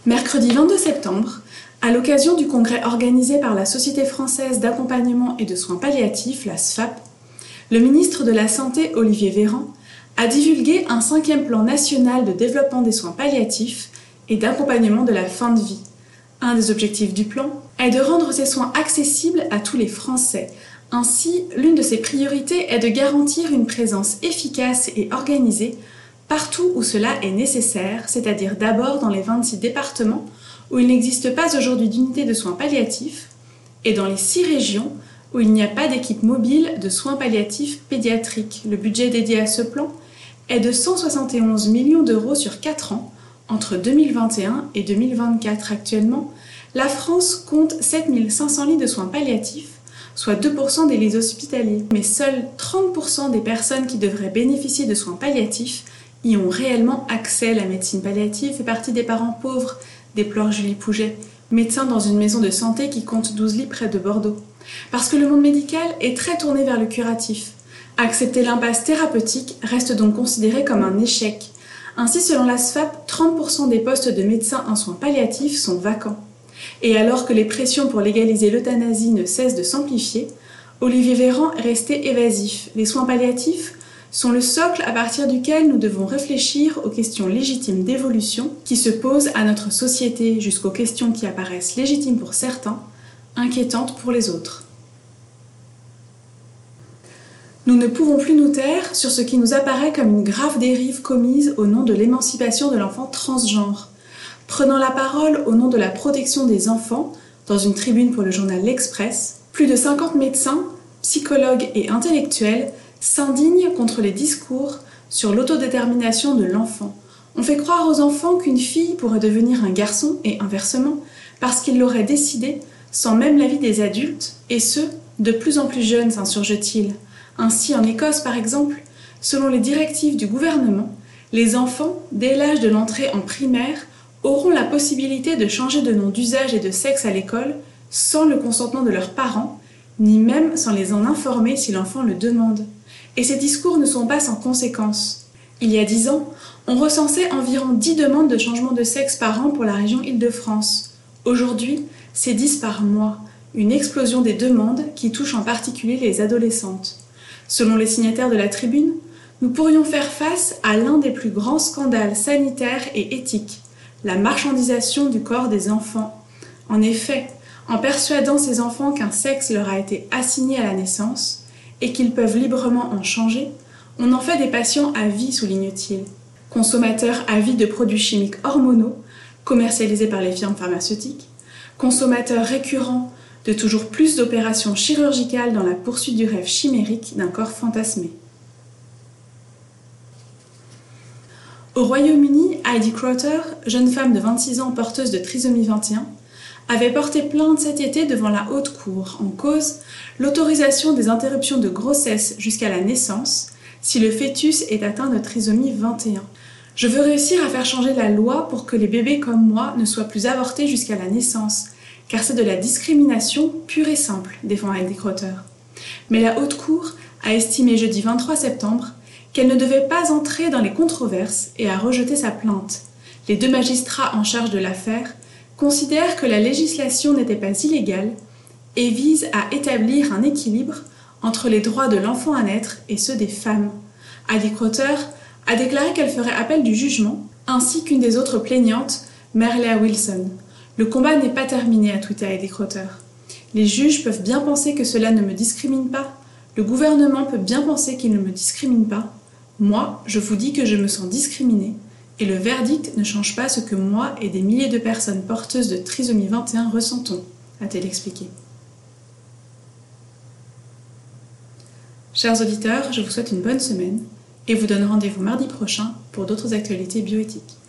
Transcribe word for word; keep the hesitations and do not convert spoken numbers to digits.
Mercredi vingt-deux septembre, à l'occasion du congrès organisé par la Société française d'accompagnement et de soins palliatifs, la S F A P, le ministre de la Santé, Olivier Véran, a divulgué un cinquième plan national de développement des soins palliatifs et d'accompagnement de la fin de vie. Un des objectifs du plan est de rendre ces soins accessibles à tous les Français. Ainsi, l'une de ses priorités est de garantir une présence efficace et organisée partout où cela est nécessaire, c'est-à-dire d'abord dans les vingt-six départements où il n'existe pas aujourd'hui d'unité de soins palliatifs et dans les six régions où il n'y a pas d'équipe mobile de soins palliatifs pédiatriques. Le budget dédié à ce plan est de cent soixante et onze millions d'euros sur quatre ans entre deux mille vingt et un et deux mille vingt-quatre. Actuellement, la France compte sept mille cinq cents lits de soins palliatifs, soit deux pour cent des lits hospitaliers. Mais seuls trente pour cent des personnes qui devraient bénéficier de soins palliatifs y ont réellement accès. La médecine palliative fait partie des parents pauvres, déplore Julie Pouget, médecin dans une maison de santé qui compte douze lits près de Bordeaux. Parce que le monde médical est très tourné vers le curatif. Accepter l'impasse thérapeutique reste donc considéré comme un échec. Ainsi, selon la S F A P, trente pour cent des postes de médecins en soins palliatifs sont vacants. Et alors que les pressions pour légaliser l'euthanasie ne cessent de s'amplifier, Olivier Véran est resté évasif. Les soins palliatifs sont le socle à partir duquel nous devons réfléchir aux questions légitimes d'évolution qui se posent à notre société, jusqu'aux questions qui apparaissent légitimes pour certains, inquiétantes pour les autres. Nous ne pouvons plus nous taire sur ce qui nous apparaît comme une grave dérive commise au nom de l'émancipation de l'enfant transgenre. Prenant la parole au nom de la protection des enfants, dans une tribune pour le journal L'Express, plus de cinquante médecins, psychologues et intellectuels s'indignent contre les discours sur l'autodétermination de l'enfant. On fait croire aux enfants qu'une fille pourrait devenir un garçon et inversement, parce qu'ils l'auraient décidé sans même l'avis des adultes, et ce, de plus en plus jeunes, s'insurge-t-il. Ainsi, en Écosse par exemple, selon les directives du gouvernement, les enfants, dès l'âge de l'entrée en primaire, auront la possibilité de changer de nom d'usage et de sexe à l'école sans le consentement de leurs parents, ni même sans les en informer si l'enfant le demande. Et ces discours ne sont pas sans conséquences. Il y a dix ans, on recensait environ dix demandes de changement de sexe par an pour la région Île-de-France. Aujourd'hui, c'est dix par mois, une explosion des demandes qui touche en particulier les adolescentes. Selon les signataires de la tribune, nous pourrions faire face à l'un des plus grands scandales sanitaires et éthiques, la marchandisation du corps des enfants. En effet, en persuadant ces enfants qu'un sexe leur a été assigné à la naissance et qu'ils peuvent librement en changer, on en fait des patients à vie, souligne-t-il. Consommateurs à vie de produits chimiques hormonaux, commercialisés par les firmes pharmaceutiques, consommateurs récurrents de toujours plus d'opérations chirurgicales dans la poursuite du rêve chimérique d'un corps fantasmé. Au Royaume-Uni, Heidi Crowther, jeune femme de vingt-six ans porteuse de trisomie vingt et un, avait porté plainte cet été devant la Haute Cour, en cause l'autorisation des interruptions de grossesse jusqu'à la naissance si le fœtus est atteint de trisomie vingt et un. Je veux réussir à faire changer la loi pour que les bébés comme moi ne soient plus avortés jusqu'à la naissance, car c'est de la discrimination pure et simple, défend Heidi Crowther. Mais la Haute Cour a estimé jeudi vingt-trois septembre qu'elle ne devait pas entrer dans les controverses et a rejeté sa plainte. Les deux magistrats en charge de l'affaire considèrent que la législation n'était pas illégale et vise à établir un équilibre entre les droits de l'enfant à naître et ceux des femmes. Heidi Crowther a déclaré qu'elle ferait appel du jugement, ainsi qu'une des autres plaignantes, Merlea Wilson. Le combat n'est pas terminé, a tweeté Heidi Crowther. Les juges peuvent bien penser que cela ne me discrimine pas. Le gouvernement peut bien penser qu'il ne me discrimine pas. Moi, je vous dis que je me sens discriminée. Et le verdict ne change pas ce que moi et des milliers de personnes porteuses de trisomie vingt et un ressentons, a-t-elle expliqué. Chers auditeurs, je vous souhaite une bonne semaine et vous donne rendez-vous mardi prochain pour d'autres actualités bioéthiques.